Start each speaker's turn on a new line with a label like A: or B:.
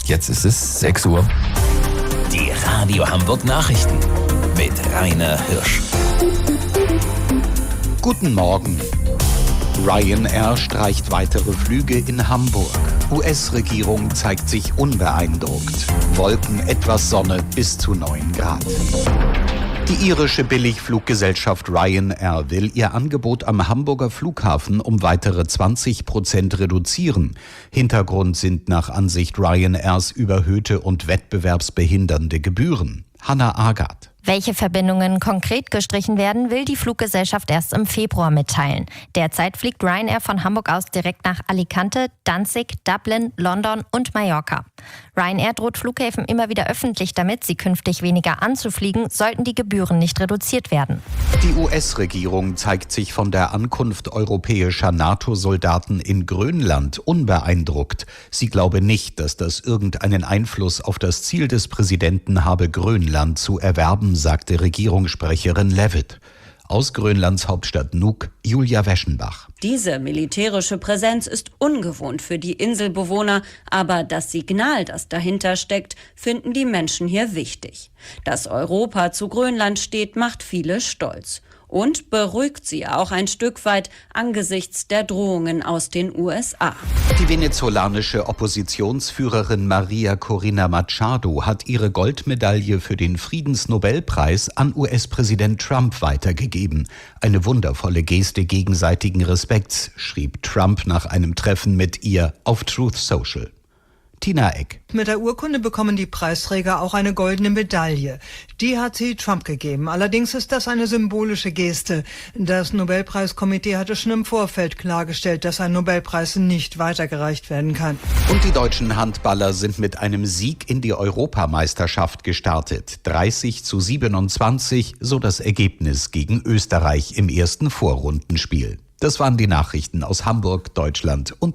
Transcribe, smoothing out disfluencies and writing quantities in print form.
A: Jetzt ist es 6 Uhr.
B: Die Radio Hamburg Nachrichten mit Rainer Hirsch.
C: Guten Morgen. Ryanair streicht weitere Flüge in Hamburg. US-Regierung zeigt sich unbeeindruckt. Wolken, etwas Sonne bis zu 9 Grad. Die irische Billigfluggesellschaft Ryanair will ihr Angebot am Hamburger Flughafen um weitere 20% reduzieren. Hintergrund sind nach Ansicht Ryanairs überhöhte und wettbewerbsbehindernde Gebühren. Hanna Agath.
D: Welche Verbindungen konkret gestrichen werden, will die Fluggesellschaft erst im Februar mitteilen. Derzeit fliegt Ryanair von Hamburg aus direkt nach Alicante, Danzig, Dublin, London und Mallorca. Ryanair droht Flughäfen immer wieder öffentlich damit, sie künftig weniger anzufliegen, sollten die Gebühren nicht reduziert werden.
C: Die US-Regierung zeigt sich von der Ankunft europäischer NATO-Soldaten in Grönland unbeeindruckt. Sie glaube nicht, dass das irgendeinen Einfluss auf das Ziel des Präsidenten habe, Grönland zu erwerben, sagte Regierungssprecherin Leavitt. Aus Grönlands Hauptstadt Nuuk, Julia Weschenbach.
E: Diese militärische Präsenz ist ungewohnt für die Inselbewohner, aber das Signal, das dahinter steckt, finden die Menschen hier wichtig. Dass Europa zu Grönland steht, macht viele stolz. Und beruhigt sie auch ein Stück weit angesichts der Drohungen aus den USA.
C: Die venezolanische Oppositionsführerin Maria Corina Machado hat ihre Goldmedaille für den Friedensnobelpreis an US-Präsident Trump weitergegeben. Eine wundervolle Geste gegenseitigen Respekts, schrieb Trump nach einem Treffen mit ihr auf Truth Social. Tina Eck.
F: Mit der Urkunde bekommen die Preisträger auch eine goldene Medaille. Die hat sie Trump gegeben. Allerdings ist das eine symbolische Geste. Das Nobelpreiskomitee hatte schon im Vorfeld klargestellt, dass ein Nobelpreis nicht weitergereicht werden kann.
C: Und die deutschen Handballer sind mit einem Sieg in die Europameisterschaft gestartet. 30:27, so das Ergebnis gegen Österreich im ersten Vorrundenspiel. Das waren die Nachrichten aus Hamburg, Deutschland und